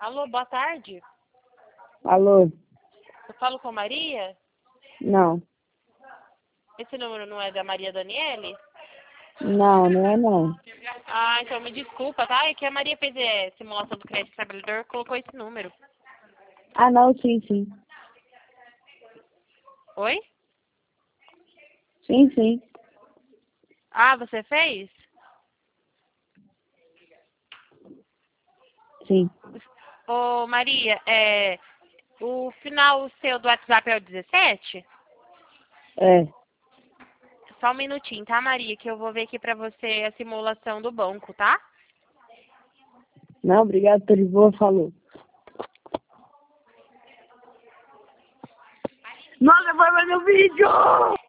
Alô, boa tarde. Alô? Eu falo com Maria? Não. Esse número não é da Maria Daniele? Não, não é não. Ah, então me desculpa, tá? É que a Maria fez simulação do crédito trabalhador, colocou esse número. Ah, não, sim, sim. Oi? Sim, sim. Ah, você fez? Sim. Ô, Maria, o final seu do WhatsApp é o 17? É. Só um minutinho, tá, Maria? Que eu vou ver aqui pra você a simulação do banco, tá? Não, obrigado, tô de boa, falou. Nossa, vai ver meu vídeo!